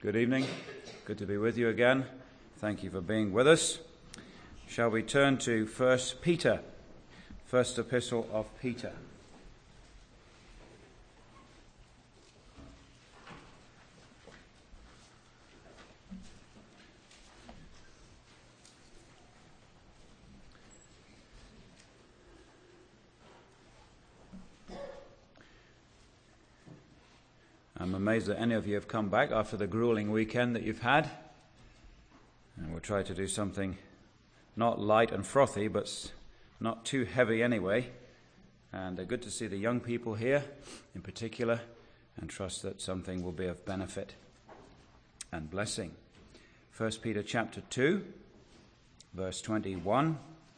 Good evening. Good to be with you again. Thank you for being with us. Shall we turn to 1 Peter, first epistle of Peter. I'm amazed that any of you have come back after the grueling weekend that you've had. And we'll try to do something not light and frothy, but not too heavy anyway. And good to see the young people here in particular, and trust that something will be of benefit and blessing. 1 Peter chapter 2, verse 21.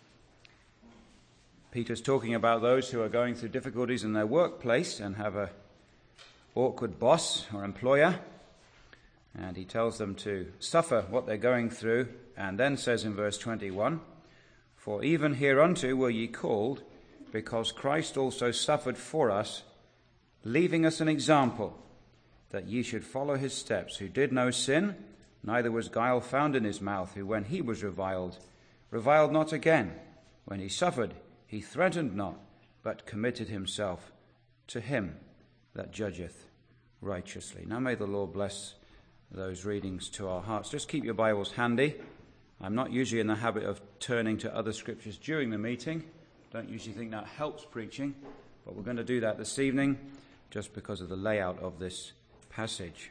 Peter's talking about those who are going through difficulties in their workplace and have a awkward boss or employer, and he tells them to suffer what they're going through, and then says in verse 21, "For even hereunto were ye called, because Christ also suffered for us, leaving us an example, that ye should follow his steps, who did no sin, neither was guile found in his mouth, who when he was reviled not again. When he suffered, he threatened not, but committed himself to him that judgeth righteously." Now may the Lord bless those readings to our hearts. Just keep your Bibles handy. I'm not usually in the habit of turning to other scriptures during the meeting. Don't usually think that helps preaching, but we're going to do that this evening just because of the layout of this passage.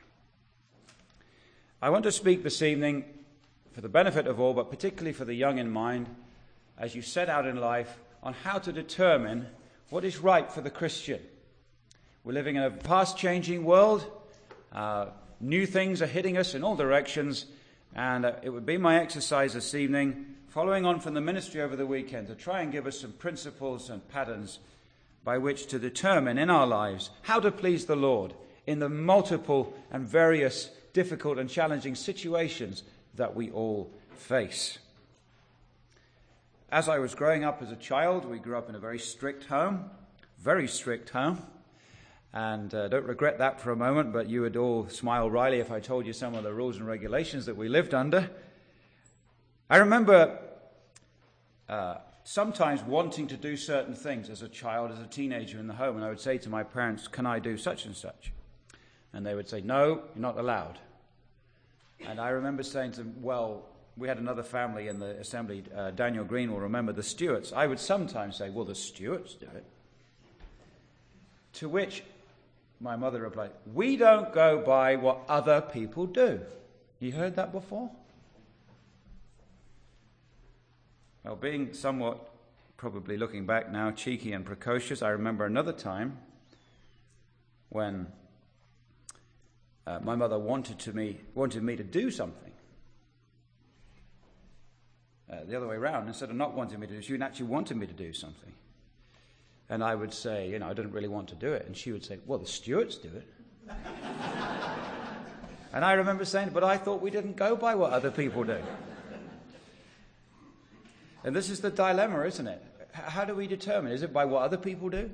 I want to speak this evening for the benefit of all, but particularly for the young in mind, as you set out in life, on how to determine what is right for the Christian. We're living in a fast-changing world. New things are hitting us in all directions. And it would be my exercise this evening, following on from the ministry over the weekend, to try and give us some principles and patterns by which to determine in our lives how to please the Lord in the multiple and various difficult and challenging situations that we all face. As I was growing up as a child, we grew up in a very strict home. And don't regret that for a moment, but you would all smile wryly if I told you some of the rules and regulations that we lived under. I remember sometimes wanting to do certain things as a child, as a teenager in the home, and I would say to my parents, "Can I do such and such?" And they would say, "No, you're not allowed." And I remember saying to them, well, we had another family in the assembly, Daniel Green will remember, the Stewarts. I would sometimes say, "Well, the Stewarts do it." To which my mother replied, "We don't go by what other people do." You heard that before? Well, being somewhat, probably looking back now, cheeky and precocious, I remember another time when my mother wanted me to do something. The other way around, instead of not wanting me to do, she actually wanted me to do something. And I would say, I didn't really want to do it. And she would say, "Well, the Stewarts do it." And I remember saying, "But I thought we didn't go by what other people do." And this is the dilemma, isn't it? How do we determine? Is it by what other people do?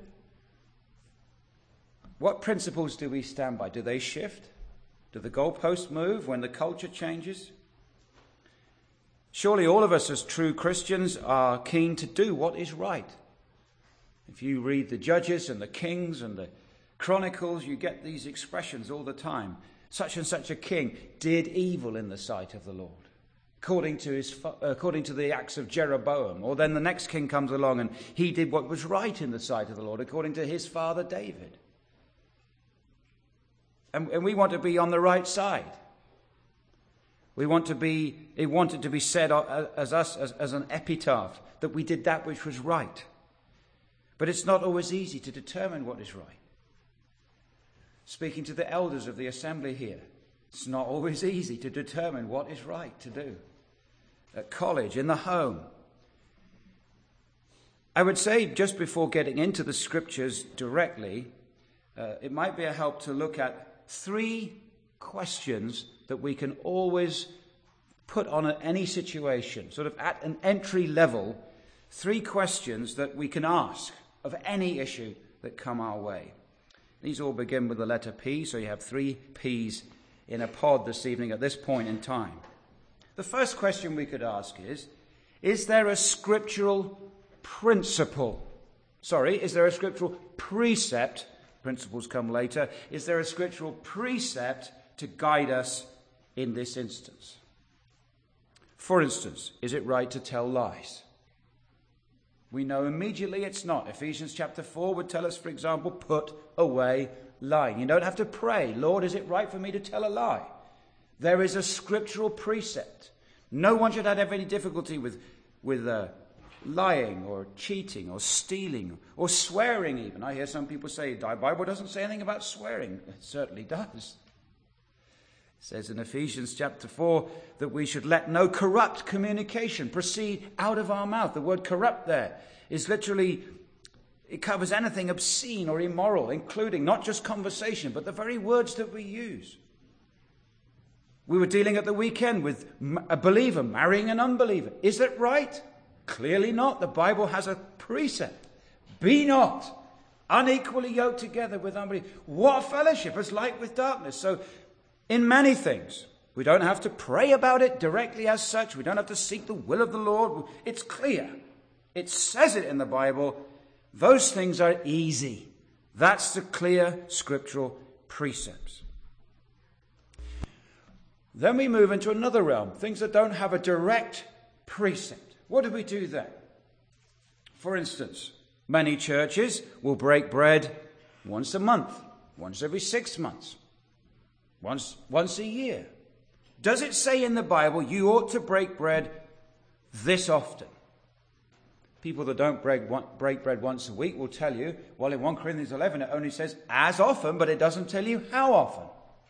What principles do we stand by? Do they shift? Do the goalposts move when the culture changes? Surely all of us as true Christians are keen to do what is right. If you read the Judges and the Kings and the Chronicles, you get these expressions all the time. Such and such a king did evil in the sight of the Lord, according to the acts of Jeroboam. Or then the next king comes along and he did what was right in the sight of the Lord, according to his father David. And we want to be on the right side. It wanted to be said as an epitaph that we did that which was right. But it's not always easy to determine what is right. Speaking to the elders of the assembly here, it's not always easy to determine what is right to do. At college, in the home. I would say, just before getting into the scriptures directly, it might be a help to look at 3 questions that we can always put on any situation, sort of at an entry level, 3 questions that we can ask of any issue that come our way. These all begin with the letter P, so you have 3 P's in a pod this evening at this point in time. The first question we could ask is there a scriptural principle? Is there a scriptural precept? Principles come later. Is there a scriptural precept to guide us in this instance? For instance, is it right to tell lies? We know immediately it's not. Ephesians chapter 4 would tell us, for example, put away lying. You don't have to pray, Lord, is it right for me to tell a lie? There is a scriptural precept. No one should have any difficulty with lying or cheating or stealing or swearing even. I hear some people say the Bible doesn't say anything about swearing. It certainly does. It says in Ephesians chapter 4 that we should let no corrupt communication proceed out of our mouth. The word corrupt there is literally, it covers anything obscene or immoral, including not just conversation, but the very words that we use. We were dealing at the weekend with a believer marrying an unbeliever. Is that right? Clearly not. The Bible has a precept. Be not unequally yoked together with unbelievers. What fellowship is light with darkness? So in many things, we don't have to pray about it directly as such. We don't have to seek the will of the Lord. It's clear. It says it in the Bible. Those things are easy. That's the clear scriptural precepts. Then we move into another realm, things that don't have a direct precept. What do we do then? For instance, many churches will break bread once a month, once every 6 months, once a year. Does it say in the Bible you ought to break bread this often? People that don't break bread once a week will tell you, well, in 1 Corinthians 11 it only says as often, but it doesn't tell you how often.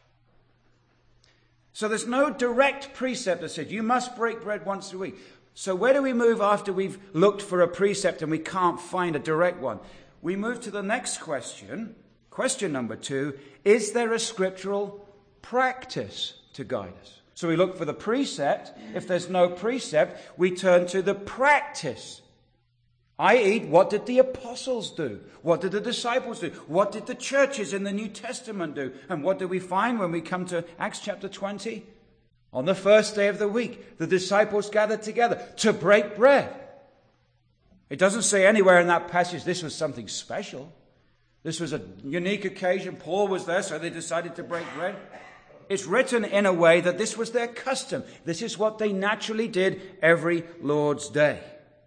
So there's no direct precept that says you must break bread once a week. So where do we move after we've looked for a precept and we can't find a direct one? We move to the next question. Question number 2, is there a scriptural practice to guide us? So we look for the precept. If there's no precept, we turn to the practice. I.e., what did the apostles do? What did the disciples do? What did the churches in the New Testament do? And what do we find when we come to Acts chapter 20? On the first day of the week, the disciples gathered together to break bread. It doesn't say anywhere in that passage this was something special. This was a unique occasion. Paul was there, so they decided to break bread. It's written in a way that this was their custom. This is what they naturally did every Lord's Day.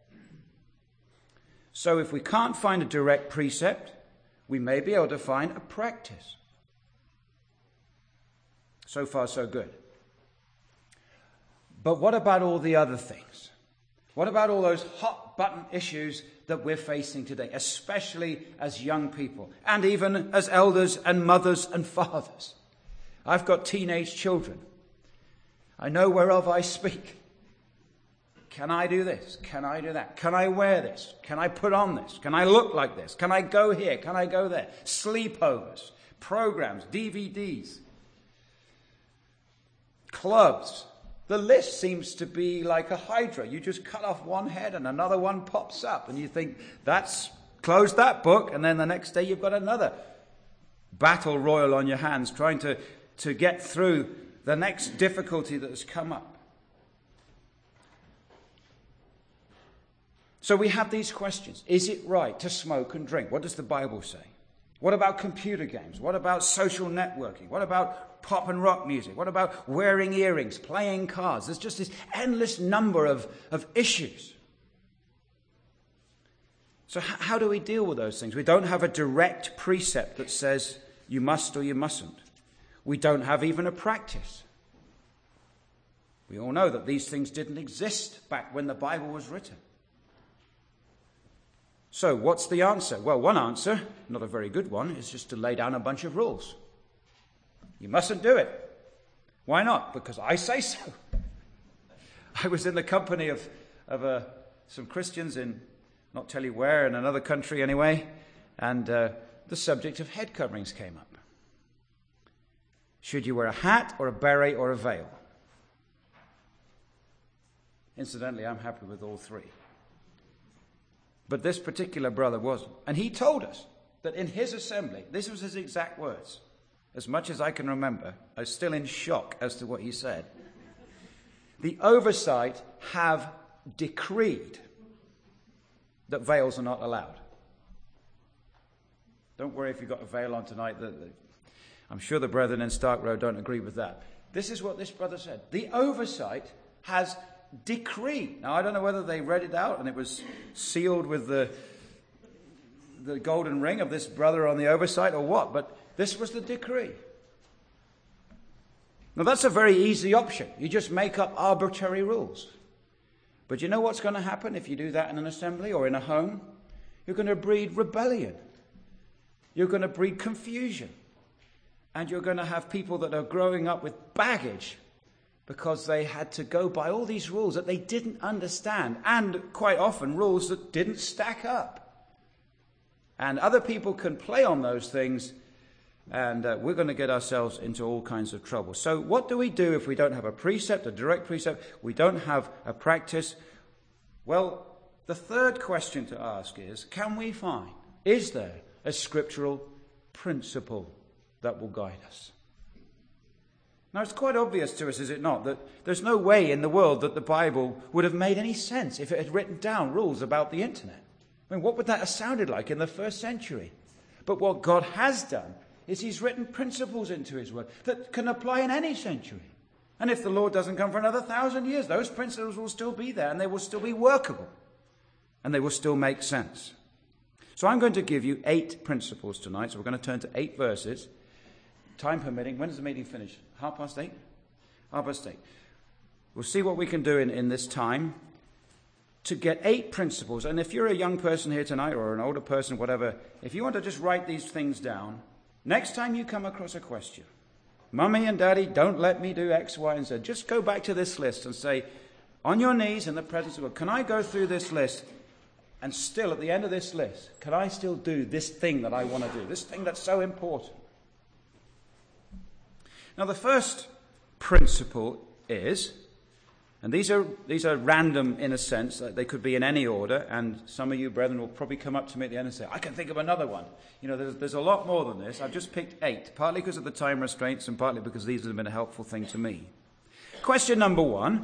So if we can't find a direct precept, we may be able to find a practice. So far, so good. But what about all the other things? What about all those hot button issues that we're facing today, especially as young people, and even as elders and mothers and fathers? I've got teenage children. I know whereof I speak. Can I do this? Can I do that? Can I wear this? Can I put on this? Can I look like this? Can I go here? Can I go there? Sleepovers, programs, DVDs, clubs. The list seems to be like a hydra. You just cut off one head and another one pops up. And you think, close that book. And then the next day you've got another battle royal on your hands trying to get through the next difficulty that has come up. So we have these questions. Is it right to smoke and drink? What does the Bible say? What about computer games? What about social networking? What about pop and rock music? What about wearing earrings, playing cards? There's just this endless number of issues. So how do we deal with those things? We don't have a direct precept that says you must or you mustn't. We don't have even a practice. We all know that these things didn't exist back when the Bible was written. So what's the answer? Well, one answer, not a very good one, is just to lay down a bunch of rules. You mustn't do it. Why not? Because I say so. I was in the company of some Christians in, not tell you where, in another country anyway, and the subject of head coverings came up. Should you wear a hat or a beret or a veil? Incidentally, I'm happy with all three. But this particular brother wasn't. And he told us that in his assembly, this was his exact words, as much as I can remember, I was still in shock as to what he said. The oversight have decreed that veils are not allowed. Don't worry if you've got a veil on tonight. I'm sure the brethren in Stark Road don't agree with that. This is what this brother said. The oversight has decreed. Now, I don't know whether they read it out and it was sealed with the golden ring of this brother on the oversight or what, but this was the decree. Now, that's a very easy option. You just make up arbitrary rules. But you know what's going to happen if you do that in an assembly or in a home? You're going to breed rebellion. You're going to breed confusion. And you're going to have people that are growing up with baggage because they had to go by all these rules that they didn't understand, and quite often rules that didn't stack up. And other people can play on those things, and we're going to get ourselves into all kinds of trouble. So what do we do if we don't have a precept, a direct precept? We don't have a practice. Well, the third question to ask is there a scriptural principle that will guide us? Now, it's quite obvious to us, is it not, that there's no way in the world that the Bible would have made any sense if it had written down rules about the internet. I mean, what would that have sounded like in the first century? But what God has done is he's written principles into his word that can apply in any century. And if the Lord doesn't come for another 1,000 years, those principles will still be there and they will still be workable and they will still make sense. So I'm going to give you 8 principles tonight. So we're going to turn to 8 verses. Time permitting. When does the meeting finish? 8:30? 8:30. We'll see what we can do in this time to get 8 principles. And if you're a young person here tonight or an older person, whatever, if you want to just write these things down, next time you come across a question, Mummy and Daddy, don't let me do X, Y, and Z. Just go back to this list and say, on your knees in the presence of God, can I go through this list and still at the end of this list, can I still do this thing that I want to do, this thing that's so important? Now, the first principle is, and these are random in a sense, they could be in any order, and some of you brethren will probably come up to me at the end and say, I can think of another one. You know, there's a lot more than this. I've just picked 8, partly because of the time restraints and partly because these have been a helpful thing to me. Question number 1,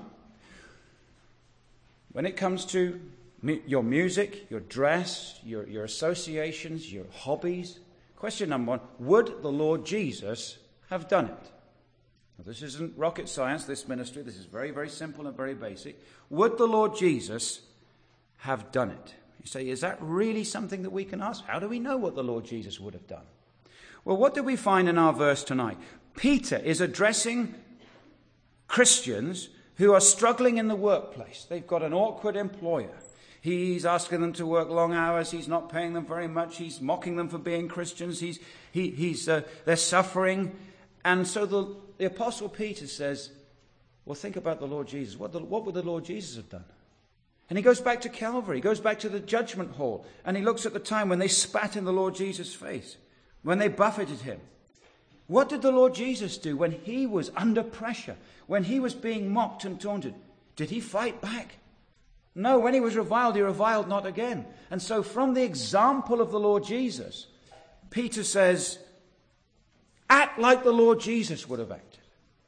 when it comes to your music, your dress, your associations, your hobbies, question number 1, would the Lord Jesus have done it? Now, this isn't rocket science, this ministry. This is very, very simple and very basic. Would the Lord Jesus have done it? You say, is that really something that we can ask? How do we know what the Lord Jesus would have done? Well, what do we find in our verse tonight? Peter is addressing Christians who are struggling in the workplace. They've got an awkward employer. He's asking them to work long hours. He's not paying them very much. He's mocking them for being Christians. They're suffering. And so the Apostle Peter says, well, think about the Lord Jesus. What would the Lord Jesus have done? And he goes back to Calvary. He goes back to the judgment hall. And he looks at the time when they spat in the Lord Jesus' face, when they buffeted him. What did the Lord Jesus do when he was under pressure, when he was being mocked and taunted? Did he fight back? No, when he was reviled, he reviled not again. And so from the example of the Lord Jesus, Peter says, act like the Lord Jesus would have acted.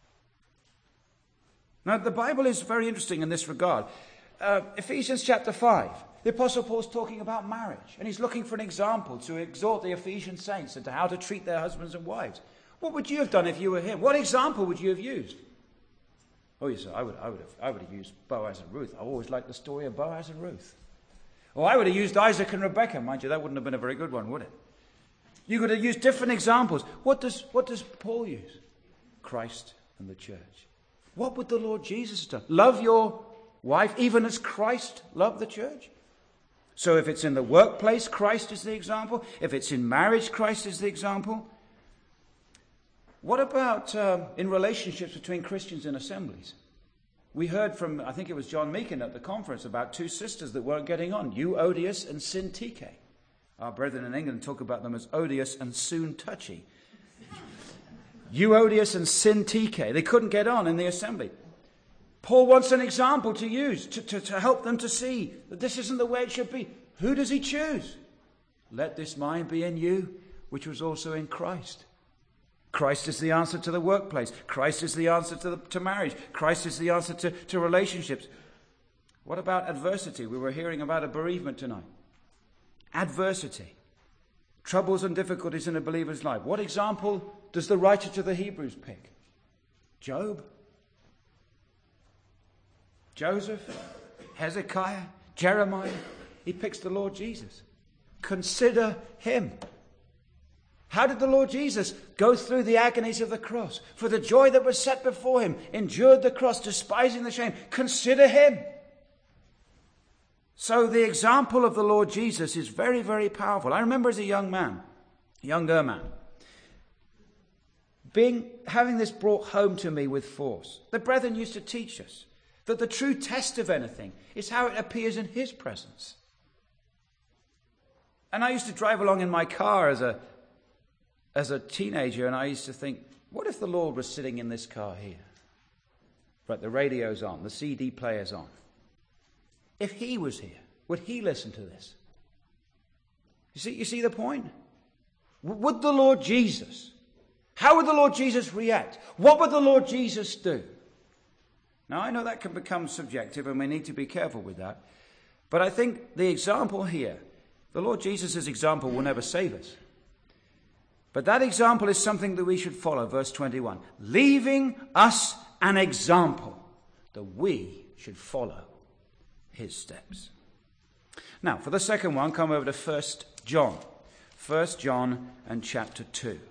Now, the Bible is very interesting in this regard. Ephesians chapter 5, the Apostle Paul's talking about marriage, and he's looking for an example to exhort the Ephesian saints into how to treat their husbands and wives. What would you have done if you were him? What example would you have used? Oh, yes, I would have used Boaz and Ruth. I always liked the story of Boaz and Ruth. Or I would have used Isaac and Rebekah. Mind you, that wouldn't have been a very good one, would it? You could have used different examples. What does Paul use? Christ and the church. What would the Lord Jesus have done? Love your wife even as Christ loved the church? So if it's in the workplace, Christ is the example. If it's in marriage, Christ is the example. What about in relationships between Christians in assemblies? We heard from, I think it was John Meakin at the conference, about 2 sisters that weren't getting on, Euodias and Syntyche. Our brethren in England talk about them as odious and soon touchy. Euodias and Syntyche. They couldn't get on in the assembly. Paul wants an example to use to help them to see that this isn't the way it should be. Who does he choose? Let this mind be in you, which was also in Christ. Christ is the answer to the workplace. Christ is the answer to marriage. Christ is the answer to relationships. What about adversity? We were hearing about a bereavement tonight. Adversity. Troubles and difficulties in a believer's life. What example does the writer to the Hebrews pick? Job? Joseph? Hezekiah? Jeremiah? He picks the Lord Jesus. Consider him. How did the Lord Jesus go through the agonies of the cross? For the joy that was set before him, endured the cross, despising the shame. Consider him. So the example of the Lord Jesus is very, very powerful. I remember as a younger man, having this brought home to me with force. The brethren used to teach us that the true test of anything is how it appears in his presence. And I used to drive along in my car as a teenager, and I used to think, what if the Lord was sitting in this car here? Right, the radio's on, the CD player's on. If he was here, would he listen to this? You see the point? Would the Lord Jesus, how would the Lord Jesus react? What would the Lord Jesus do? Now, I know that can become subjective, and we need to be careful with that. But I think the example here, the Lord Jesus' example will never save us. But that example is something that we should follow, verse 21. Leaving us an example that we should follow his steps. Now, for the second one, come over to 1 John. 1 John and chapter 2.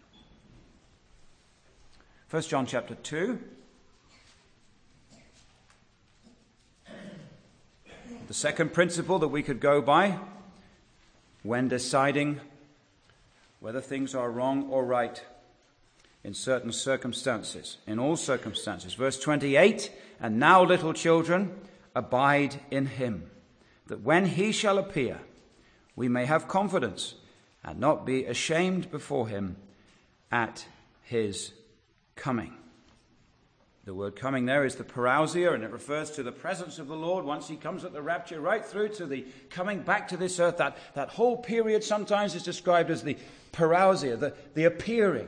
1 John chapter 2. The second principle that we could go by when deciding whether things are wrong or right in certain circumstances, in all circumstances. Verse 28, and now, little children, abide in him, that when he shall appear, we may have confidence and not be ashamed before him at his coming. The word coming there is the parousia, and it refers to the presence of the Lord once he comes at the rapture, right through to the coming back to this earth. That whole period sometimes is described as the parousia, the appearing.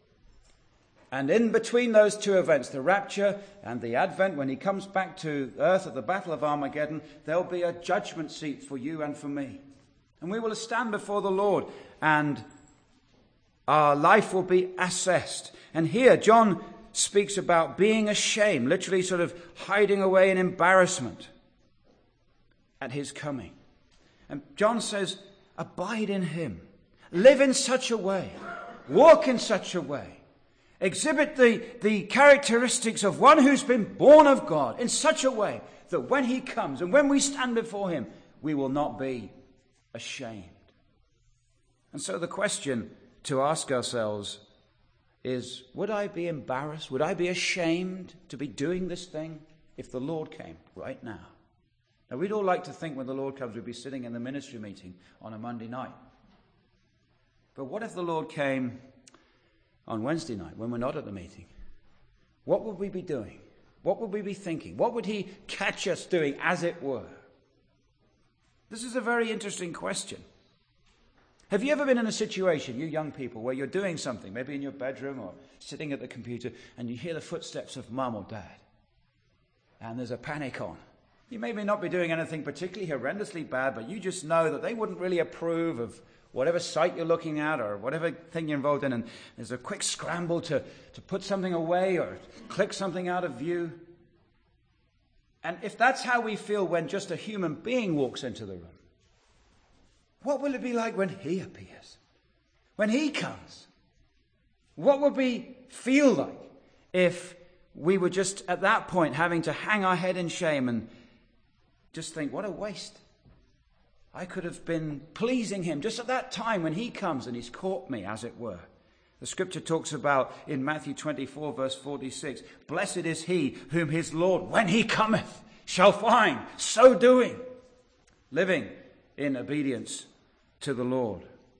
And in between those two events, the rapture and the advent, when he comes back to earth at the Battle of Armageddon, there'll be a judgment seat for you and for me. And we will stand before the Lord, and our life will be assessed. And here, John speaks about being ashamed, literally sort of hiding away in embarrassment at his coming. And John says, abide in him. Live in such a way. Walk in such a way. Exhibit the characteristics of one who's been born of God in such a way that when he comes and when we stand before him, we will not be ashamed. And so the question to ask ourselves is, would I be embarrassed? Would I be ashamed to be doing this thing if the Lord came right now? Now, we'd all like to think when the Lord comes, we'd be sitting in the ministry meeting on a Monday night. But what if the Lord came on Wednesday night when we're not at the meeting? What would we be doing? What would we be thinking? What would he catch us doing, as it were? This is a very interesting question. Have you ever been in a situation, you young people, where you're doing something, maybe in your bedroom or sitting at the computer, and you hear the footsteps of mum or dad, and there's a panic on? You may not be doing anything particularly horrendously bad, but you just know that they wouldn't really approve of whatever site you're looking at or whatever thing you're involved in, and there's a quick scramble to put something away or click something out of view. And if that's how we feel when just a human being walks into the room, what will it be like when he appears? When he comes? What would we feel like if we were just at that point having to hang our head in shame and just think, what a waste. I could have been pleasing him just at that time when he comes and he's caught me, as it were. The scripture talks about in Matthew 24, verse 46, blessed is he whom his Lord, when he cometh, shall find so doing, living in obedience to the Lord.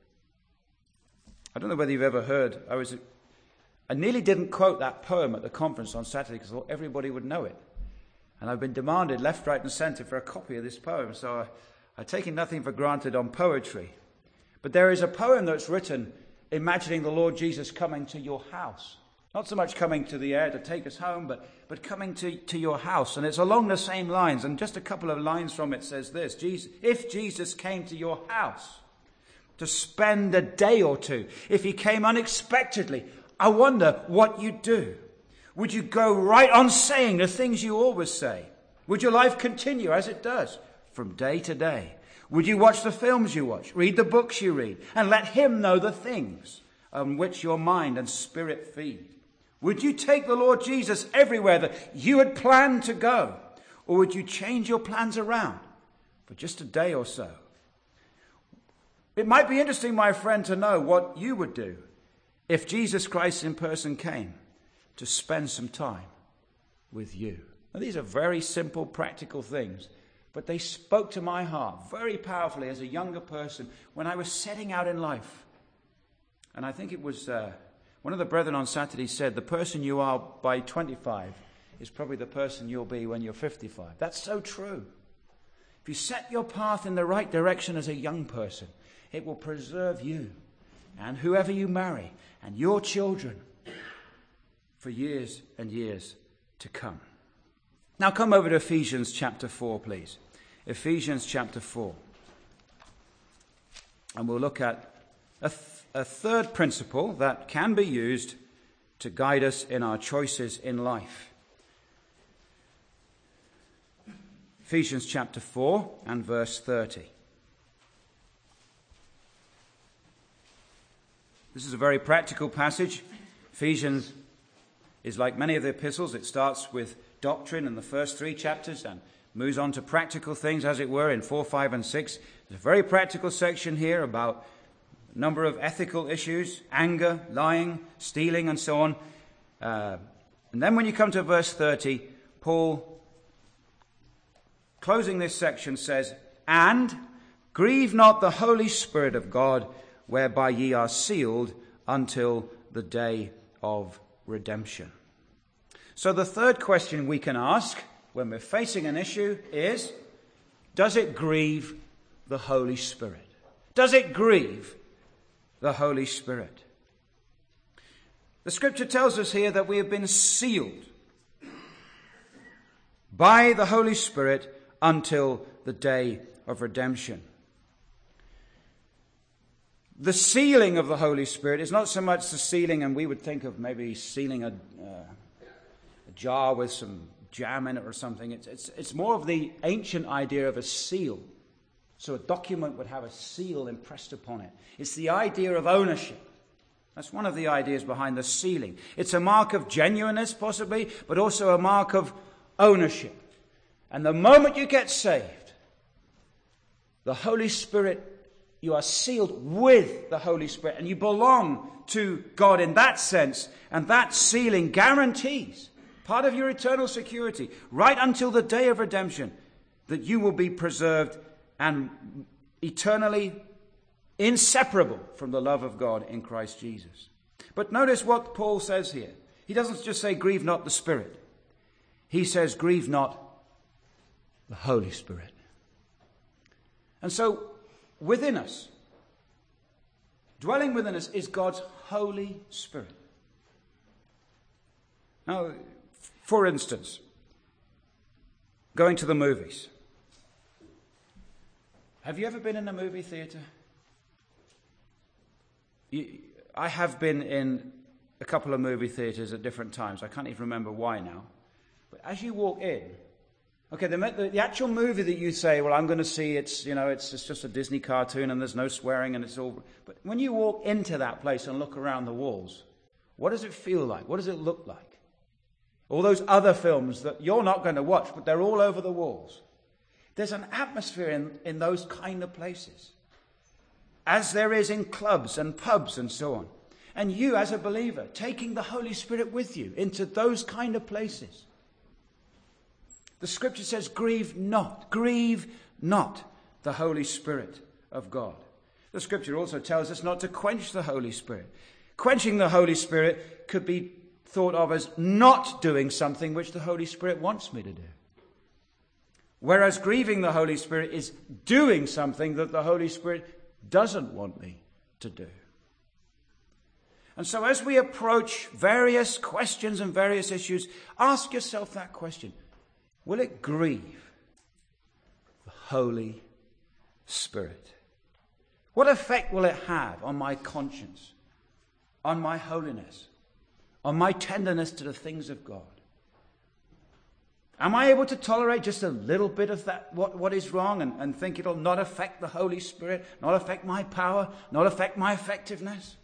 I don't know whether you've ever heard, I nearly didn't quote that poem at the conference on Saturday because I thought everybody would know it. And I've been demanded left, right and centre for a copy of this poem, so I've taken nothing for granted on poetry. But there is a poem that's written imagining the Lord Jesus coming to your house. Not so much coming to the air to take us home, but coming to your house. And it's along the same lines. And just a couple of lines from it says this: if Jesus came to your house to spend a day or two, if he came unexpectedly, I wonder what you'd do. Would you go right on saying the things you always say? Would your life continue as it does from day to day? Would you watch the films you watch, read the books you read, and let him know the things on which your mind and spirit feed? Would you take the Lord Jesus everywhere that you had planned to go? Or would you change your plans around for just a day or so? It might be interesting, my friend, to know what you would do if Jesus Christ in person came to spend some time with you. Now, these are very simple, practical things, but they spoke to my heart very powerfully as a younger person when I was setting out in life. And I think it was one of the brethren on Saturday said, the person you are by 25 is probably the person you'll be when you're 55. That's so true. If you set your path in the right direction as a young person, it will preserve you and whoever you marry and your children for years and years to come. Now come over to Ephesians chapter 4, please. Ephesians chapter 4. And we'll look at a third principle that can be used to guide us in our choices in life. Ephesians chapter 4 and verse 30. This is a very practical passage. Ephesians is like many of the epistles. It starts with doctrine in the first 3 chapters and moves on to practical things, as it were, in 4, 5, and 6. There's a very practical section here about a number of ethical issues: anger, lying, stealing, and so on. And then when you come to verse 30, Paul, closing this section, says, "And grieve not the Holy Spirit of God, whereby ye are sealed until the day of redemption." So the third question we can ask when we're facing an issue is, does it grieve the Holy Spirit? Does it grieve the Holy Spirit? The scripture tells us here that we have been sealed by the Holy Spirit until the day of redemption. The sealing of the Holy Spirit is not so much the sealing, and we would think of maybe sealing a jar with some jam in it or something. It's more of the ancient idea of a seal. So a document would have a seal impressed upon it. It's the idea of ownership. That's one of the ideas behind the sealing. It's a mark of genuineness, possibly, but also a mark of ownership. And the moment you get saved, the Holy Spirit, you are sealed with the Holy Spirit, and you belong to God in that sense. And that sealing guarantees part of your eternal security, right until the day of redemption, that you will be preserved and eternally inseparable from the love of God in Christ Jesus. But notice what Paul says here. He doesn't just say, grieve not the Spirit. He says, grieve not the Holy Spirit. And so, within us, dwelling within us, is God's Holy Spirit. Now, for instance, going to the movies. Have you ever been in a movie theatre? I have been in a couple of movie theatres at different times. I can't even remember why now. But as you walk in, okay, the actual movie that you say, well, I'm going to see, it's just a Disney cartoon and there's no swearing and it's all. But when you walk into that place and look around the walls, what does it feel like? What does it look like? All those other films that you're not going to watch, but they're all over the walls. There's an atmosphere in those kind of places, as there is in clubs and pubs and so on. And you, as a believer, taking the Holy Spirit with you into those kind of places. The scripture says, grieve not the Holy Spirit of God. The scripture also tells us not to quench the Holy Spirit. Quenching the Holy Spirit could be thought of as not doing something which the Holy Spirit wants me to do. Whereas grieving the Holy Spirit is doing something that the Holy Spirit doesn't want me to do. And so as we approach various questions and various issues, ask yourself that question. Will it grieve the Holy Spirit? What effect will it have on my conscience, on my holiness, on my tenderness to the things of God? Am I able to tolerate just a little bit of that, what is wrong, and think it'll not affect the Holy Spirit, not affect my power, not affect my effectiveness?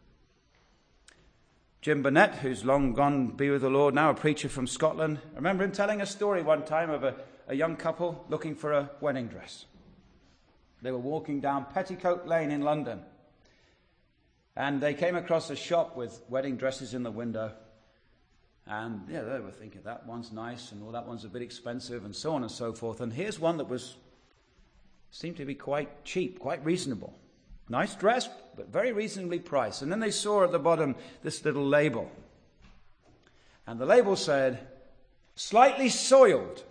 Jim Burnett, who's long gone to be with the Lord now, a preacher from Scotland, I remember him telling a story one time of a young couple looking for a wedding dress. They were walking down Petticoat Lane in London, and they came across a shop with wedding dresses in the window. And yeah, they were thinking, that one's nice, and that one's a bit expensive, and so on and so forth. And here's one that seemed to be quite cheap, quite reasonable. Nice dress, but very reasonably priced. And then they saw at the bottom this little label. And the label said, slightly soiled,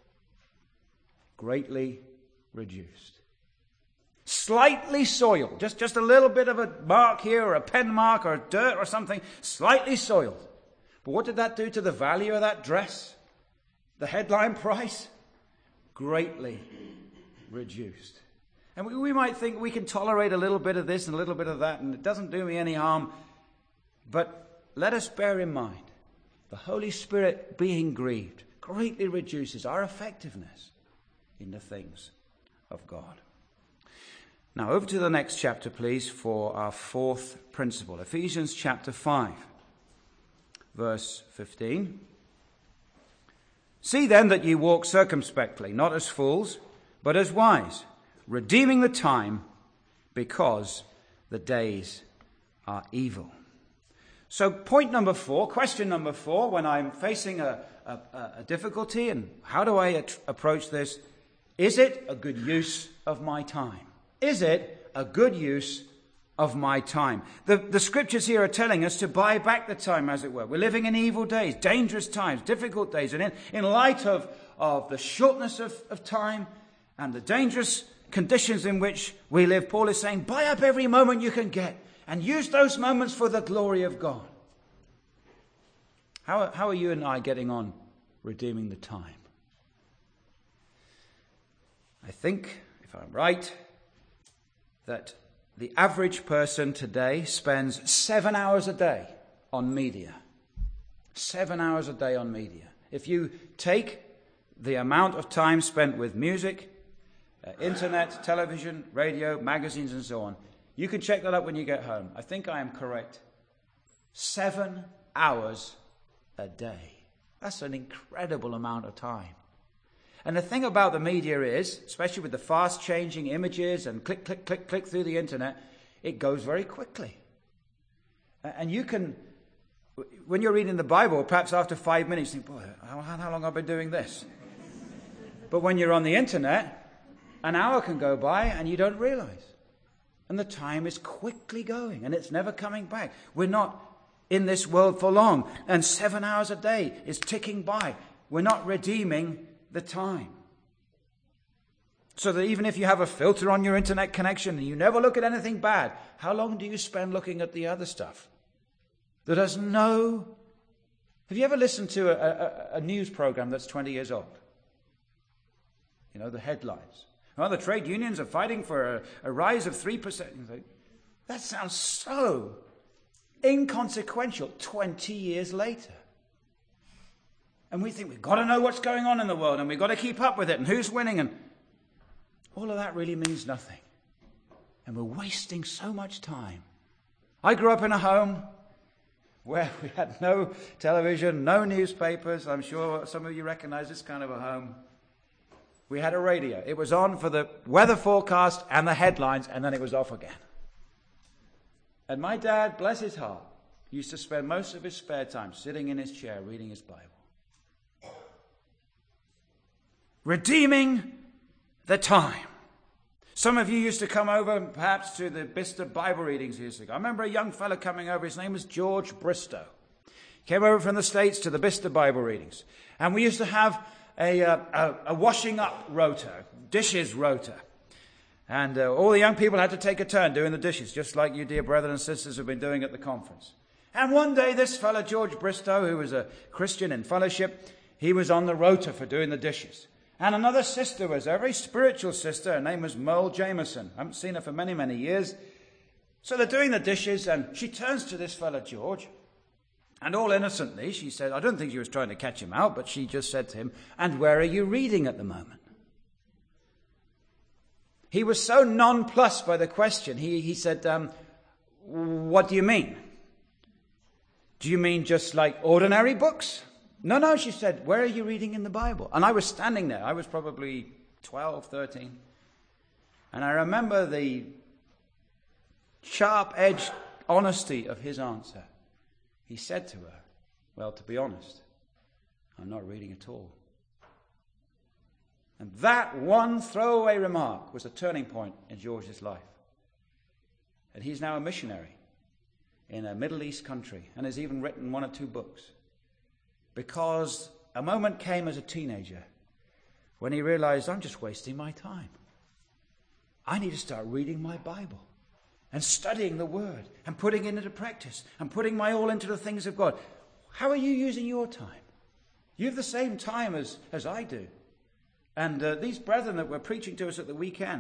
greatly reduced. Slightly soiled, just a little bit of a mark here, or a pen mark, or dirt or something, slightly soiled. But what did that do to the value of that dress? The headline price? Greatly reduced. And we might think we can tolerate a little bit of this and a little bit of that, and it doesn't do me any harm. But let us bear in mind, the Holy Spirit being grieved greatly reduces our effectiveness in the things of God. Now, over to the next chapter, please, for our fourth principle. Ephesians chapter 5, verse 15. See then that ye walk circumspectly, not as fools, but as wise, redeeming the time, because the days are evil. So point number 4, question number 4, when I'm facing a difficulty, and how do I approach this? Is it a good use of my time? Is it a good use of my time? The scriptures here are telling us to buy back the time, as it were. We're living in evil days, dangerous times, difficult days. And in light of the shortness of time and the dangerous conditions in which we live, Paul is saying, buy up every moment you can get and use those moments for the glory of God. How are you and I getting on redeeming the time? I think, if I'm right, that the average person today spends 7 hours a day on media. 7 hours a day on media. If you take the amount of time spent with music, internet, television, radio, magazines, and so on, you can check that up when you get home. I think I am correct. 7 hours a day. That's an incredible amount of time. And the thing about the media is, especially with the fast-changing images and click, click, click, click through the internet, it goes very quickly. And you can, when you're reading the Bible, perhaps after 5 minutes, you think, boy, how long have I been doing this? But when you're on the internet, an hour can go by and you don't realize. And the time is quickly going and it's never coming back. We're not in this world for long. And 7 hours a day is ticking by. We're not redeeming the time. So that even if you have a filter on your internet connection and you never look at anything bad, how long do you spend looking at the other stuff that has no... Have you ever listened to a news program that's 20 years old? You know, the headlines. Well, the trade unions are fighting for a rise of 3%. You think, that sounds so inconsequential 20 years later. And we think we've got to know what's going on in the world and we've got to keep up with it and who's winning. And all of that really means nothing. And we're wasting so much time. I grew up in a home where we had no television, no newspapers. I'm sure some of you recognize this kind of a home. We had a radio. It was on for the weather forecast and the headlines, and then it was off again. And my dad, bless his heart, used to spend most of his spare time sitting in his chair reading his Bible. Redeeming the time. Some of you used to come over perhaps to the Bicester Bible readings years ago. I remember a young fellow coming over. His name was George Bristow. He came over from the States to the Bicester Bible readings. And we used to have a washing up rota, dishes rota. And all the young people had to take a turn doing the dishes, just like you dear brothers and sisters have been doing at the conference. And one day this fellow, George Bristow, who was a Christian in fellowship, he was on the rota for doing the dishes. And another sister was there, a very spiritual sister. Her name was Merle Jameson. I haven't seen her for many, many years. So they're doing the dishes, and she turns to this fellow, George. And all innocently, she said, I don't think she was trying to catch him out, but she just said to him, and where are you reading at the moment? He was so nonplussed by the question. He said, what do you mean? Do you mean just like ordinary books? No, she said, where are you reading in the Bible? And I was standing there. I was probably 12, 13. And I remember the sharp-edged honesty of his answer. He said to her, well, to be honest, I'm not reading at all. And that one throwaway remark was a turning point in George's life. And he's now a missionary in a Middle East country and has even written 1 or 2 books. Because a moment came as a teenager when he realized, I'm just wasting my time. I need to start reading my Bible and studying the Word and putting it into practice and putting my all into the things of God. How are you using your time? You have the same time as I do. And these brethren that were preaching to us at the weekend,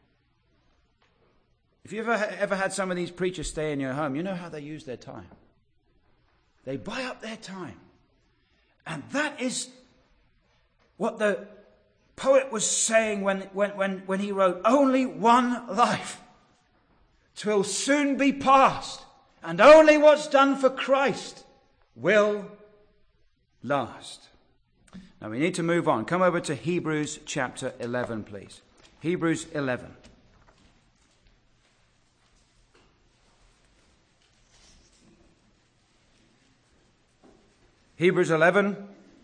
if you've ever had some of these preachers stay in your home, you know how they use their time. They buy up their time. And that is what the poet was saying when he wrote, only one life. 'Twill soon be past, and only what's done for Christ will last. Now we need to move on. Come over to Hebrews chapter 11, please. Hebrews 11. Hebrews 11,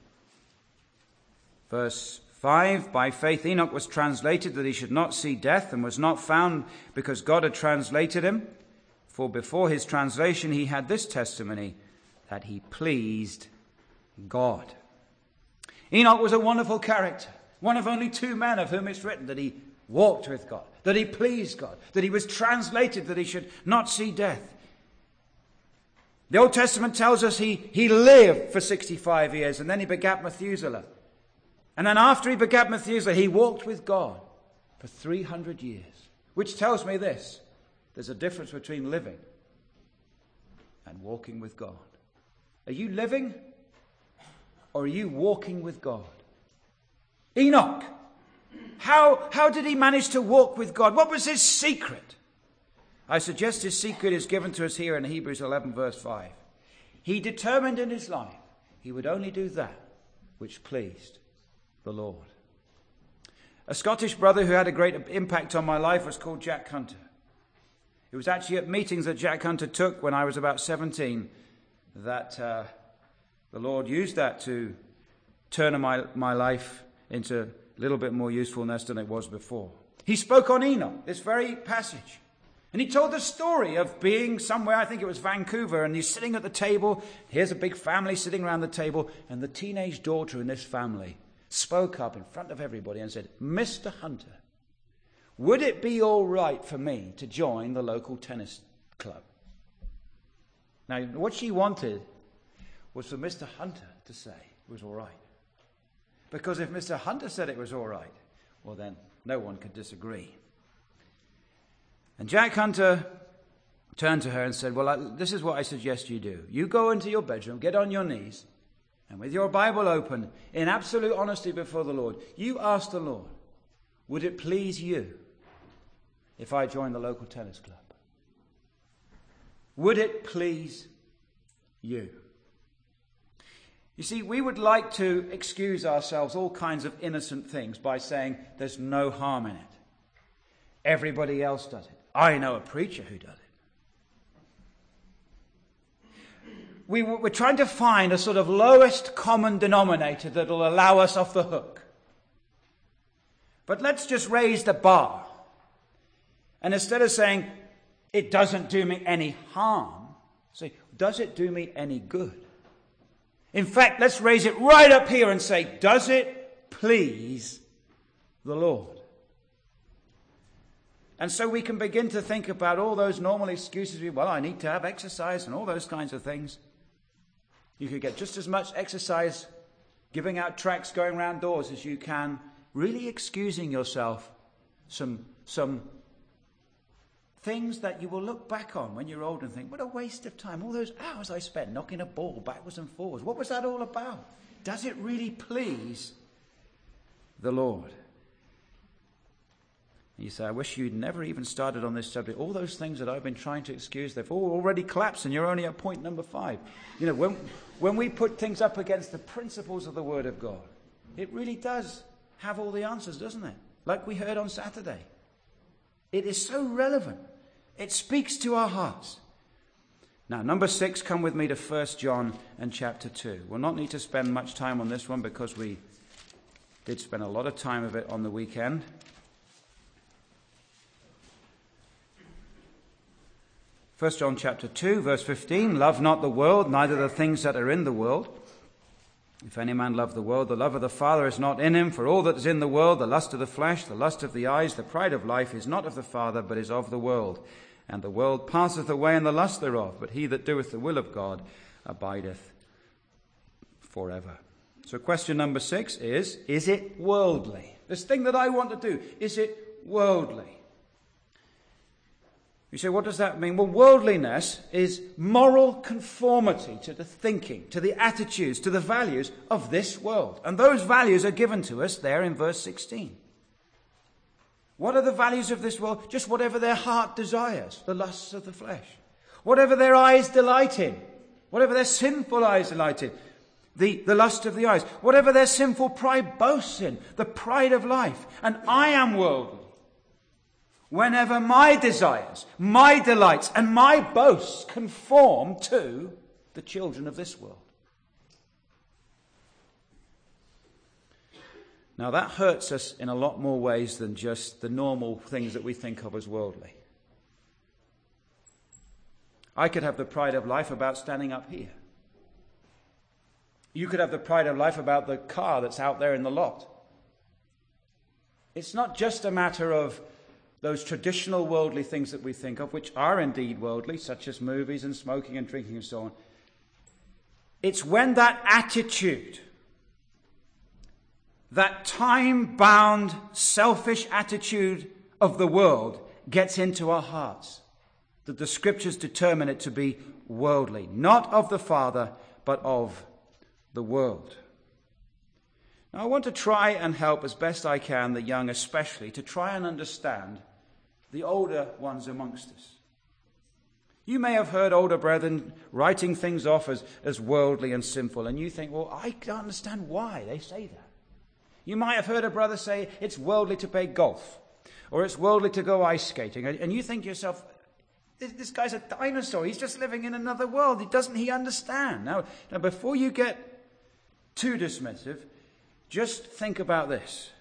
verse 5. By faith Enoch was translated that he should not see death, and was not found because God had translated him. For before his translation he had this testimony, that he pleased God. Enoch was a wonderful character, one of only 2 men of whom it's written that he walked with God, that he pleased God, that he was translated that he should not see death. The Old Testament tells us he lived for 65 years, and then he begat Methuselah. And then after he begat Methuselah, he walked with God for 300 years, which tells me this: there's a difference between living and walking with God. Are you living, or are you walking with God? Enoch, how did he manage to walk with God? What was his secret? I suggest his secret is given to us here in Hebrews 11, verse 5. He determined in his life he would only do that which pleased the Lord. A Scottish brother who had a great impact on my life was called Jack Hunter. It was actually at meetings that Jack Hunter took when I was about 17 that the Lord used that to turn my life into a little bit more usefulness than it was before. He spoke on Enoch, this very passage. And he told the story of being somewhere, I think it was Vancouver, and he's sitting at the table. Here's a big family sitting around the table, and the teenage daughter in this family spoke up in front of everybody and said, Mr. Hunter, would it be all right for me to join the local tennis club? Now, what she wanted was for Mr. Hunter to say it was all right. Because if Mr. Hunter said it was all right, well then no one could disagree. And Jack Hunter turned to her and said, well, this is what I suggest you do. You go into your bedroom, get on your knees, and with your Bible open, in absolute honesty before the Lord, you ask the Lord, would it please you if I joined the local tennis club? Would it please you? You see, we would like to excuse ourselves all kinds of innocent things by saying there's no harm in it. Everybody else does it. I know a preacher who does it. We're trying to find a sort of lowest common denominator that will allow us off the hook. But let's just raise the bar. And instead of saying, it doesn't do me any harm, say, does it do me any good? In fact, let's raise it right up here and say, does it please the Lord? And so we can begin to think about all those normal excuses. Well, I need to have exercise and all those kinds of things. You could get just as much exercise giving out tracts, going round doors as you can, really excusing yourself some things that you will look back on when you're old and think, what a waste of time. All those hours I spent knocking a ball backwards and forwards. What was that all about? Does it really please the Lord? You say, I wish you'd never even started on this subject. All those things that I've been trying to excuse, they've all already collapsed and you're only at point number 5. When we put things up against the principles of the Word of God, it really does have all the answers, doesn't it? Like we heard on Saturday. It is so relevant. It speaks to our hearts. Now, number 6, come with me to 1 John and chapter 2. We'll not need to spend much time on this one because we did spend a lot of time of it on the weekend. 1 John chapter 2, verse 15, love not the world, neither the things that are in the world. If any man love the world, the love of the Father is not in him. For all that is in the world, the lust of the flesh, the lust of the eyes, the pride of life, is not of the Father, but is of the world. And the world passeth away and the lust thereof, but he that doeth the will of God abideth forever. So question number 6 is it worldly? This thing that I want to do, is it worldly? You say, what does that mean? Well, worldliness is moral conformity to the thinking, to the attitudes, to the values of this world. And those values are given to us there in verse 16. What are the values of this world? Just whatever their heart desires, the lusts of the flesh. Whatever their eyes delight in, whatever their sinful eyes delight in, the lust of the eyes. Whatever their sinful pride boasts in, the pride of life. And I am worldly. Whenever my desires, my delights, and my boasts conform to the children of this world. Now that hurts us in a lot more ways than just the normal things that we think of as worldly. I could have the pride of life about standing up here. You could have the pride of life about the car that's out there in the lot. It's not just a matter of those traditional worldly things that we think of, which are indeed worldly, such as movies and smoking and drinking and so on. It's when that attitude, that time-bound, selfish attitude of the world gets into our hearts, that the Scriptures determine it to be worldly, not of the Father, but of the world. Now, I want to try and help as best I can, the young especially, to try and understand the older ones amongst us. You may have heard older brethren writing things off as worldly and sinful, and you think, well, I can't understand why they say that. You might have heard a brother say it's worldly to play golf, or it's worldly to go ice skating, and you think to yourself, this guy's a dinosaur, he's just living in another world, doesn't he understand? Now, before you get too dismissive, just think about this.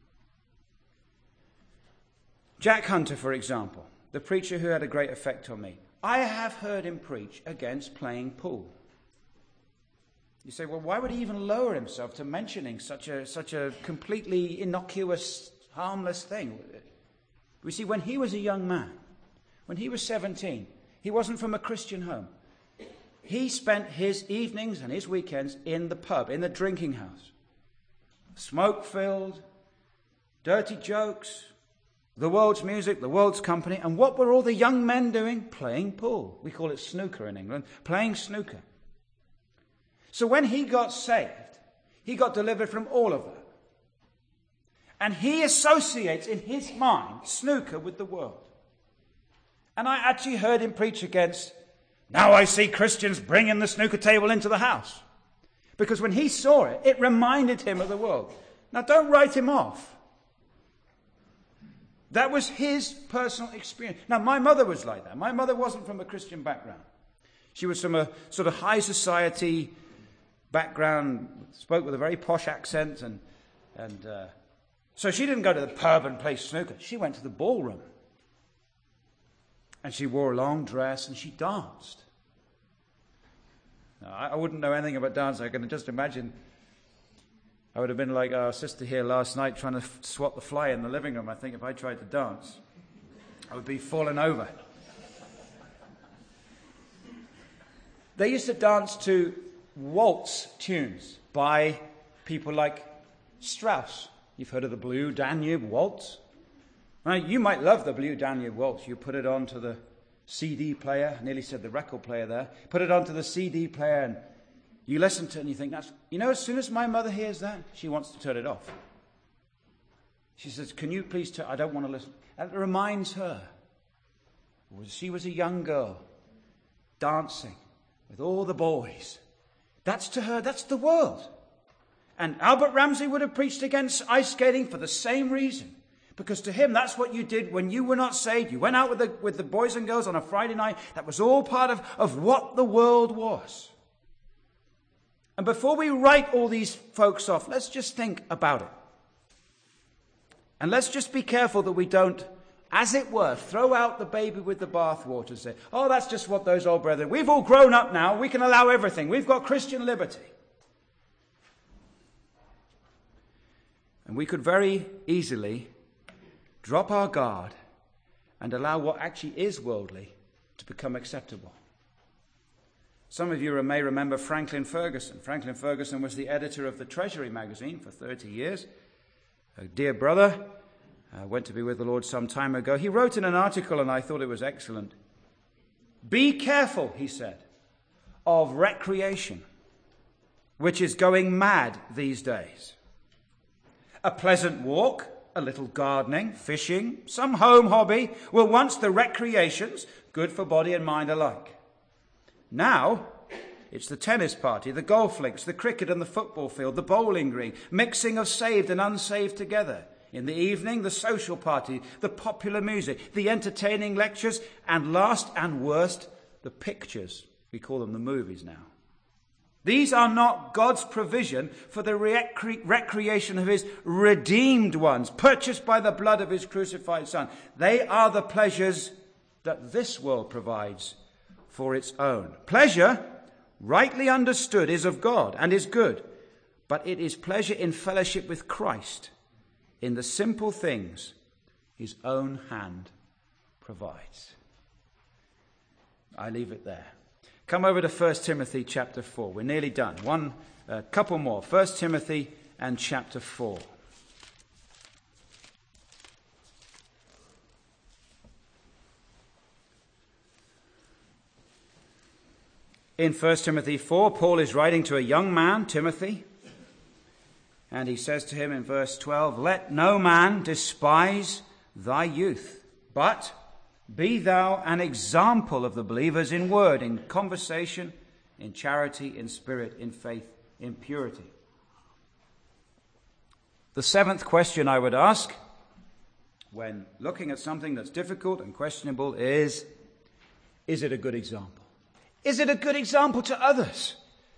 Jack Hunter, for example, the preacher who had a great effect on me. I have heard him preach against playing pool. You say, well, why would he even lower himself to mentioning such a completely innocuous, harmless thing? We see, when he was a young man, when he was 17, he wasn't from a Christian home. He spent his evenings and his weekends in the pub, in the drinking house. Smoke-filled, dirty jokes, the world's music, the world's company. And what were all the young men doing? Playing pool. We call it snooker in England. Playing snooker. So when he got saved, he got delivered from all of that. And he associates in his mind snooker with the world. And I actually heard him preach against, now I see Christians bringing the snooker table into the house. Because when he saw it, it reminded him of the world. Now don't write him off. That was his personal experience. Now, my mother was like that. My mother wasn't from a Christian background. She was from a sort of high society background, spoke with a very posh accent, and so she didn't go to the pub and play snooker. She went to the ballroom. And she wore a long dress and she danced. Now, I wouldn't know anything about dancing. I can just imagine I would have been like our sister here last night trying to swat the fly in the living room, I think, if I tried to dance. I would be falling over. They used to dance to waltz tunes by people like Strauss. You've heard of the Blue Danube Waltz? Now, you might love the Blue Danube Waltz. You put it onto the CD player. I nearly said the record player there. Put it onto the CD player and you listen to it and you think, as soon as my mother hears that, she wants to turn it off. She says, can you please I don't want to listen. And it reminds her. She was a young girl dancing with all the boys. That's to her, that's the world. And Albert Ramsey would have preached against ice skating for the same reason. Because to him, that's what you did when you were not saved. You went out with the boys and girls on a Friday night. That was all part of what the world was. And before we write all these folks off, let's just think about it. And let's just be careful that we don't, as it were, throw out the baby with the bathwater and say, oh, that's just what those old brethren, we've all grown up now, we can allow everything, we've got Christian liberty. And we could very easily drop our guard and allow what actually is worldly to become acceptable. Some of you may remember Franklin Ferguson. Franklin Ferguson was the editor of the Treasury magazine for 30 years. A dear brother, went to be with the Lord some time ago. He wrote in an article, and I thought it was excellent. Be careful, he said, of recreation, which is going mad these days. A pleasant walk, a little gardening, fishing, some home hobby were once the recreations, good for body and mind alike. Now, it's the tennis party, the golf links, the cricket and the football field, the bowling green, mixing of saved and unsaved together. In the evening, the social party, the popular music, the entertaining lectures, and last and worst, the pictures. We call them the movies now. These are not God's provision for the recreation of his redeemed ones, purchased by the blood of his crucified Son. They are the pleasures that this world provides for its own. Pleasure, rightly understood, is of God and is good, but it is pleasure in fellowship with Christ, in the simple things his own hand provides. I leave it there. Come over to 1 Timothy chapter 4. We're nearly done. A couple more. 1 Timothy and chapter 4. In 1 Timothy 4, Paul is writing to a young man, Timothy, and he says to him in verse 12, let no man despise thy youth, but be thou an example of the believers in word, in conversation, in charity, in spirit, in faith, in purity. The seventh question I would ask when looking at something that's difficult and questionable is it a good example? Is it a good example to others?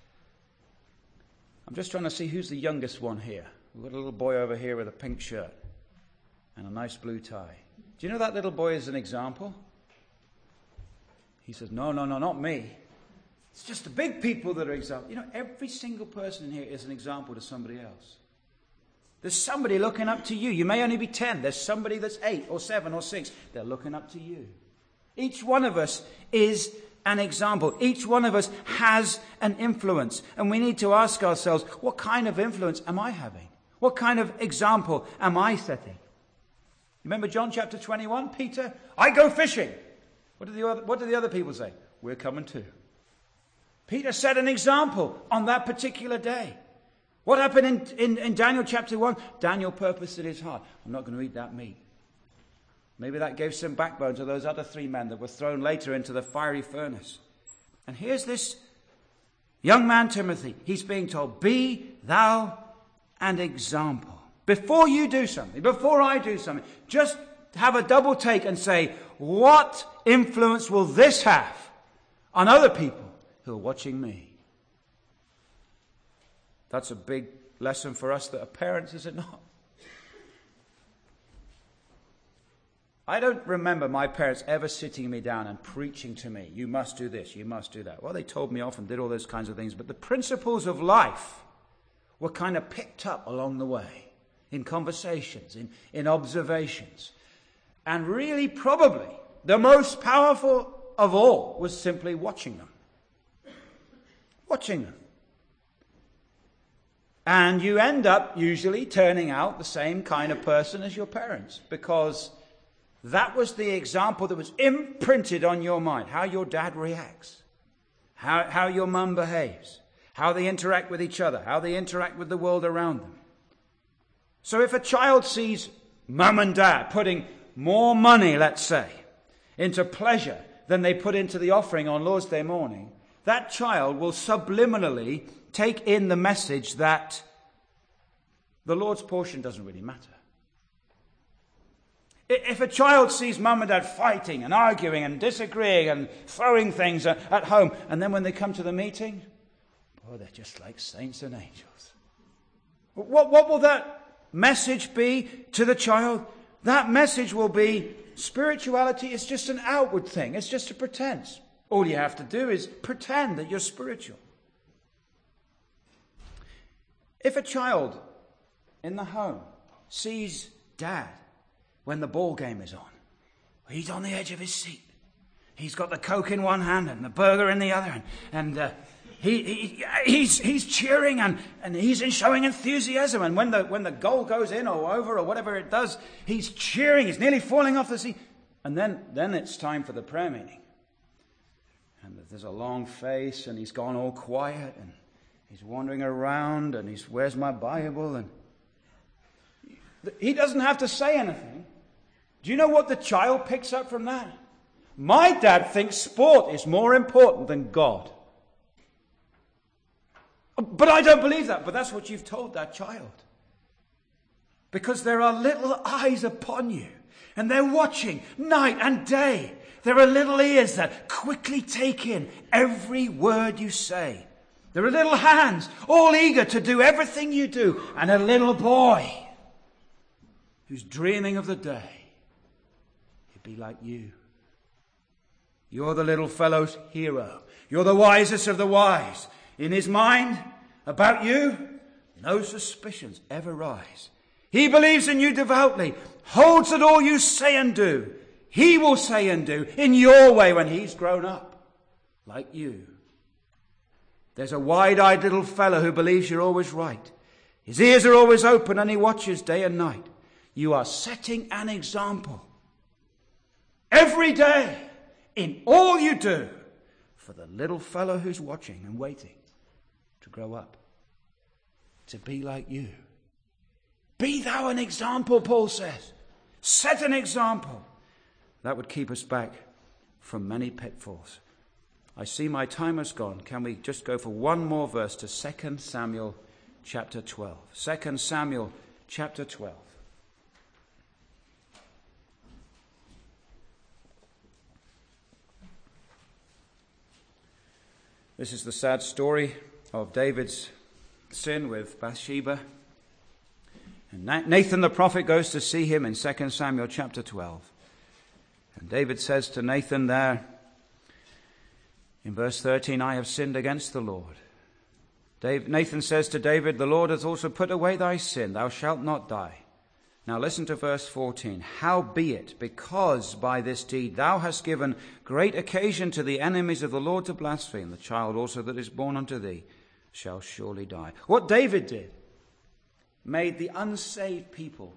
I'm just trying to see who's the youngest one here. We've got a little boy over here with a pink shirt and a nice blue tie. Do you know that little boy is an example? He says, no, not me. It's just the big people that are examples. You know, every single person in here is an example to somebody else. There's somebody looking up to you. You may only be 10. There's somebody that's 8 or 7 or 6. They're looking up to you. Each one of us is an example. Each one of us has an influence. And we need to ask ourselves, what kind of influence am I having? What kind of example am I setting? Remember John chapter 21? Peter, I go fishing. What do the other people say? We're coming too. Peter set an example on that particular day. What happened in Daniel chapter 1? Daniel purposed in his heart, I'm not going to eat that meat. Maybe that gave some backbone to those other 3 men that were thrown later into the fiery furnace. And here's this young man, Timothy. He's being told, be thou an example. Before you do something, before I do something, just have a double take and say, what influence will this have on other people who are watching me? That's a big lesson for us that are parents, is it not? I don't remember my parents ever sitting me down and preaching to me, you must do this, you must do that. Well, they told me off and did all those kinds of things, but the principles of life were kind of picked up along the way, in conversations, in observations. And really, probably, the most powerful of all was simply watching them. Watching them. And you end up usually turning out the same kind of person as your parents, because that was the example that was imprinted on your mind. How your dad reacts, how your mum behaves, how they interact with each other, how they interact with the world around them. So if a child sees mum and dad putting more money, let's say, into pleasure than they put into the offering on Lord's Day morning, that child will subliminally take in the message that the Lord's portion doesn't really matter. If a child sees mum and dad fighting and arguing and disagreeing and throwing things at home, and then when they come to the meeting, boy, they're just like saints and angels. What will that message be to the child? That message will be, spirituality is just an outward thing. It's just a pretense. All you have to do is pretend that you're spiritual. If a child in the home sees dad when the ball game is on, he's on the edge of his seat. He's got the Coke in one hand and the burger in the other, and he's cheering and he's showing enthusiasm. And when the goal goes in or over or whatever it does, he's cheering. He's nearly falling off the seat. And then it's time for the prayer meeting. And there's a long face, and he's gone all quiet, and he's wandering around, and where's my Bible? And he doesn't have to say anything. Do you know what the child picks up from that? My dad thinks sport is more important than God. But I don't believe that. But that's what you've told that child. Because there are little eyes upon you, and they're watching night and day. There are little ears that quickly take in every word you say. There are little hands, all eager to do everything you do. And a little boy who's dreaming of the day he'd be like you. You're the little fellow's hero. You're the wisest of the wise. In his mind, about you, no suspicions ever rise. He believes in you devoutly, holds that all you say and do, he will say and do in your way when he's grown up, like you. There's a wide-eyed little fellow who believes you're always right. His ears are always open and he watches day and night. You are setting an example every day in all you do for the little fellow who's watching and waiting to grow up, to be like you. Be thou an example, Paul says. Set an example. That would keep us back from many pitfalls. I see my time has gone. Can we just go for one more verse to 2 Samuel chapter 12? 2 Samuel chapter 12. This is the sad story of David's sin with Bathsheba. And Nathan the prophet goes to see him in 2 Samuel chapter 12. And David says to Nathan there in verse 13, I have sinned against the Lord. Nathan says to David, the Lord hath also put away thy sin. Thou shalt not die. Now listen to verse 14. Howbeit, because by this deed thou hast given great occasion to the enemies of the Lord to blaspheme, the child also that is born unto thee shall surely die. What David did made the unsaved people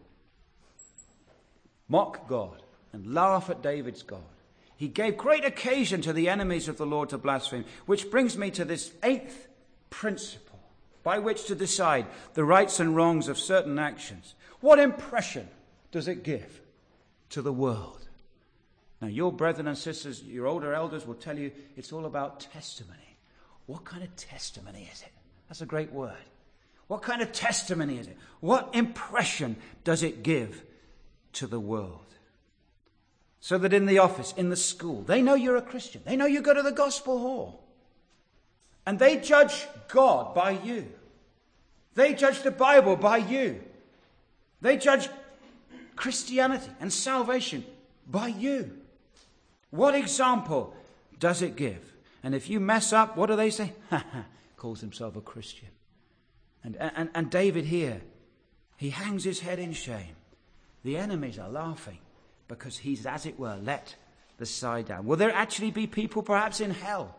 mock God and laugh at David's God. He gave great occasion to the enemies of the Lord to blaspheme, which brings me to this 8th principle by which to decide the rights and wrongs of certain actions. What impression does it give to the world? Now, your brethren and sisters, your older elders will tell you it's all about testimony. What kind of testimony is it? That's a great word. What kind of testimony is it? What impression does it give to the world? So that in the office, in the school, they know you're a Christian. They know you go to the gospel hall. And they judge God by you. They judge the Bible by you. They judge Christianity and salvation by you. What example does it give? And if you mess up, what do they say? Calls himself a Christian. And David here, he hangs his head in shame. The enemies are laughing. because he's, as it were, let the side down. Will there actually be people perhaps in hell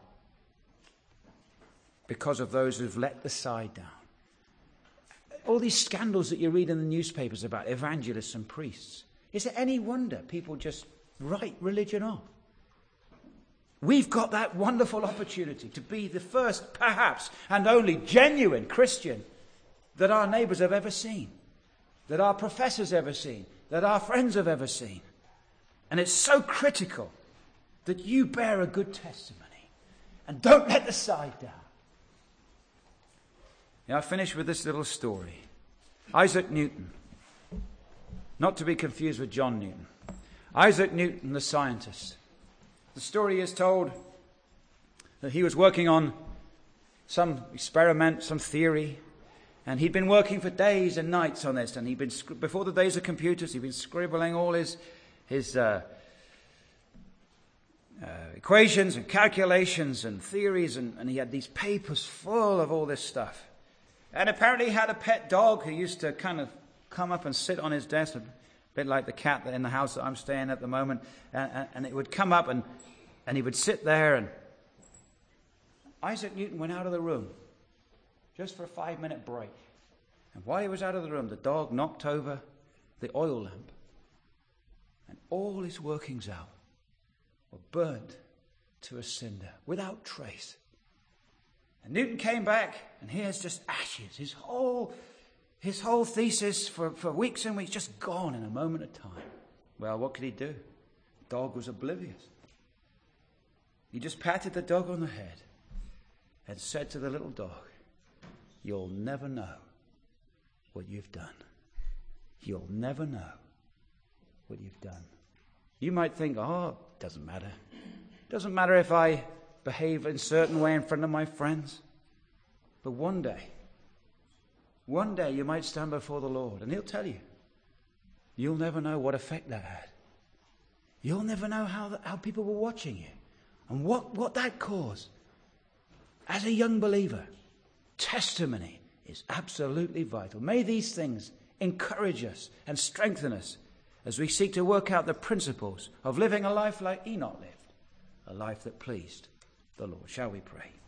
because of those who've let the side down? All these scandals that you read in the newspapers about evangelists and priests. Is it any wonder people just write religion off? We've got that wonderful opportunity to be the first, perhaps, and only genuine Christian that our neighbours have ever seen, that our professors ever seen, that our friends have ever seen. And it's so critical that you bear a good testimony and don't let the side down. Now, I finish with this little story. Isaac Newton, not to be confused with John Newton. Isaac Newton, the scientist. The story is told that he was working on some experiment, some theory, and he'd been working for days and nights on this, and he'd been, before the days of computers, he'd been scribbling all his equations and calculations and theories, and he had these papers full of all this stuff. And apparently he had a pet dog who used to kind of come up and sit on his desk, a bit like the cat in the house that I'm staying at the moment, and it would come up and he would sit there, and Isaac Newton went out of the room just for a 5-minute break. And while he was out of the room, the dog knocked over the oil lamp, and all his workings out were burnt to a cinder without trace. And Newton came back, and here's just ashes. His whole thesis for weeks and weeks just gone in a moment of time. Well, what could he do? The dog was oblivious. He just patted the dog on the head and said to the little dog, "You'll never know what you've done. You'll never know what you've done." You might think, it doesn't matter. It doesn't matter if I behave in a certain way in front of my friends. But one day you might stand before the Lord, and he'll tell you, you'll never know what effect that had. You'll never know how people were watching you and what that caused. As a young believer, testimony is absolutely vital. May these things encourage us and strengthen us as we seek to work out the principles of living a life like Enoch lived, a life that pleased the Lord. Shall we pray?